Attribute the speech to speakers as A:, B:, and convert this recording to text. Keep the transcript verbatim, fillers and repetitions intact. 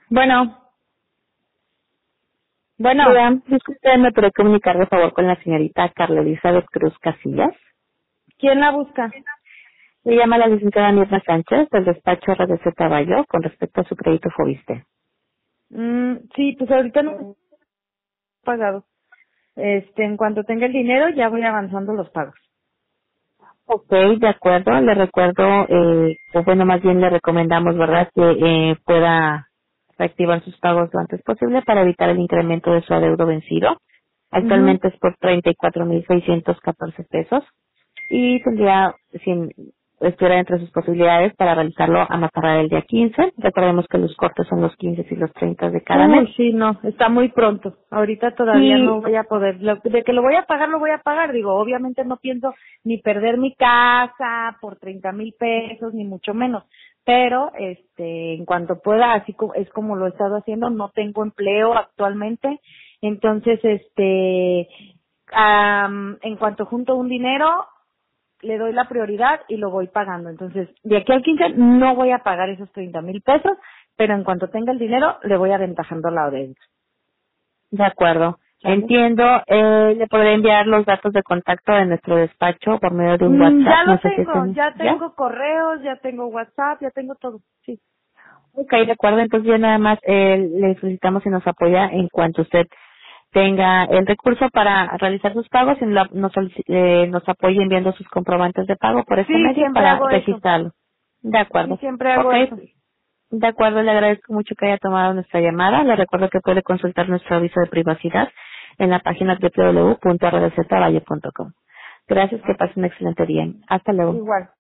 A: Bueno, bueno,
B: Hola, disculpe, ¿me podría comunicar de favor con la señorita Carla Elizabeth Cruz Casillas?
A: ¿quién la busca?
B: Le llama la licenciada Mirna Sánchez del despacho R D C Caballo con respecto a su crédito Fobiste.
A: Mm, sí, pues ahorita no he pagado. Este, en cuanto tenga el dinero ya voy avanzando los pagos.
B: Ok, de acuerdo. Le recuerdo, eh, o bueno, más bien le recomendamos, ¿verdad?, que eh, pueda reactivar sus pagos lo antes posible para evitar el incremento de su adeudo vencido.
A: Mhm.
B: Actualmente es por treinta y cuatro mil seiscientos catorce pesos y tendría, si estuviera entre sus posibilidades, para realizarlo a más tardar el día quince. Recordemos que los cortes son los quince y los treinta de cada mes.
A: Uy, sí, no, está muy pronto. Ahorita todavía no
B: Y
A: voy a poder. Lo- de que lo voy a pagar, lo voy a pagar. Digo, obviamente no pienso ni perder mi casa por treinta mil pesos, ni mucho menos. Pero, este, en cuanto pueda, así como, es como lo he estado haciendo, no tengo empleo actualmente. Entonces, este, am, en cuanto junto un dinero, le doy la prioridad y lo voy pagando. Entonces, de aquí al quince no voy a pagar esos treinta mil pesos, pero en cuanto tenga el dinero, le voy aventajando la deuda.
B: de acuerdo.
A: ¿Sale?
B: Entiendo, eh, le podré enviar los datos de contacto de nuestro despacho por medio de un
A: Mm,
B: WhatsApp,
A: ya
B: no
A: lo
B: sé si
A: tengo,
B: estén,
A: ya
B: ¿ya?
A: tengo correos, ya tengo WhatsApp, ya tengo todo. Sí.
B: Ok, de acuerdo, entonces ya nada más eh, le solicitamos si nos apoya en cuanto usted tenga el recurso para realizar sus pagos y la- nos, solici- eh, nos apoye enviando sus comprobantes de pago por este
A: Sí,
B: medio
A: siempre
B: para
A: hago eso.
B: registrarlo. De
A: Sí,
B: acuerdo.
A: siempre hago
B: Ok,
A: eso.
B: de acuerdo, le agradezco mucho que haya tomado nuestra llamada. Le recuerdo que puede consultar nuestro aviso de privacidad en la página doble u doble u doble u punto r d z valle punto com. Gracias, que
A: Ok.
B: pase un excelente día. Hasta luego.
A: Igual.